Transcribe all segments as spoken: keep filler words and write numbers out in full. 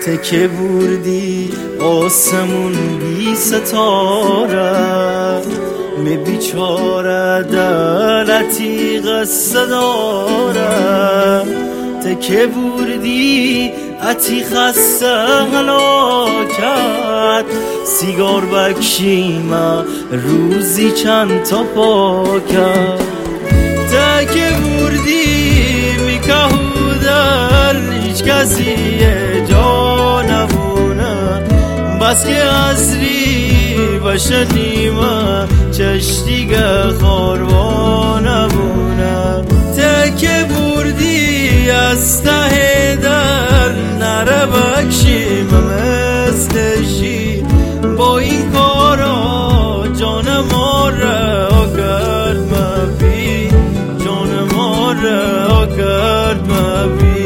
تکه بردی آسمون بی ستاره، می بیچاره دلتی قصه داره. تکه بردی اتی خسته هلاکت، سیگار بکشیم روزی چند تا پاکت. تکه بردی میکهو در هیچ کسی جا نبونه، بس که ازری بشنیم چشتیگه خاروا نبونه. تکه بردی از ته در نره بکشیم مثلشی، با این کارا جان ما را کرد مبی، جان ما را کرد مبی.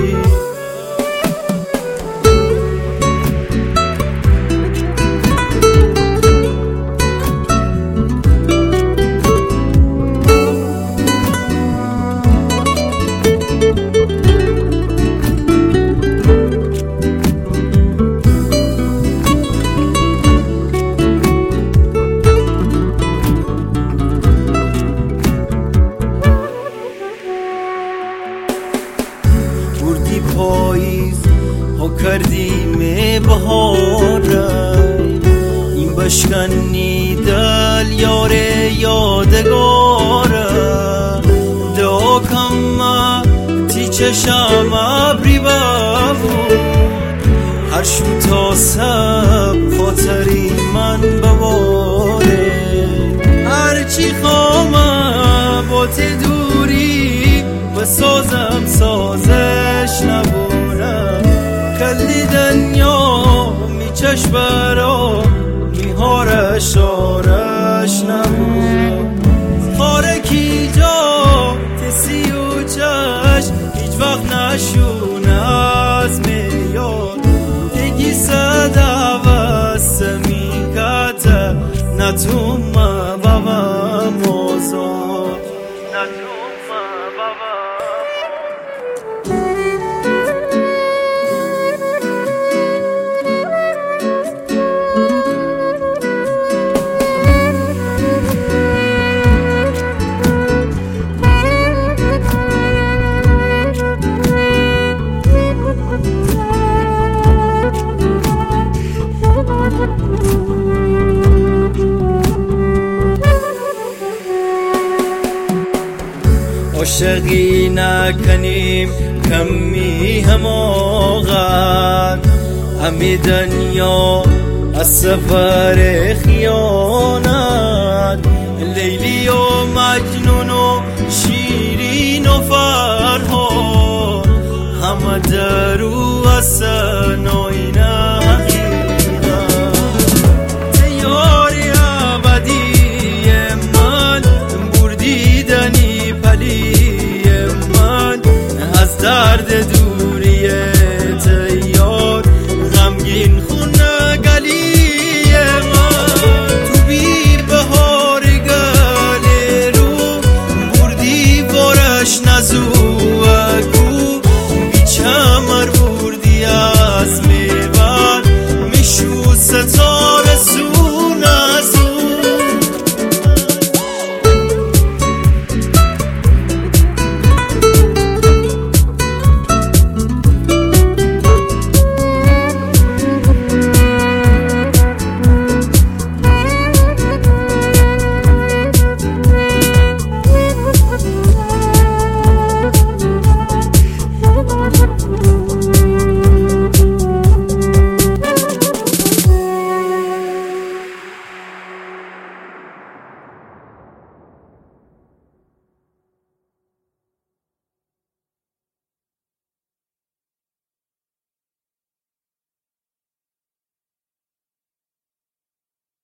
بردی پاییز ها کردیم بهاره، این بشکنی دل یار یادگاره. دعا کم تی چشم ابری ببود، هر شو تا سب خاطری من بباره. هرچی خوامه با تی دوری و سازم سازش نبونه. کلی دنیا میچش برا میهارش آرش نبونه. خاره کی جا تسی و چش هیچ وقت نشونه از میاد. تگی صدا وست میکته نتوم بابا موزاد، نتوم بابا. عاشقی نکنیم کمی هماغت، همی دنیا از سفر خیانت. لیلی و مجنون و شیرین و فرهاد، همه درو از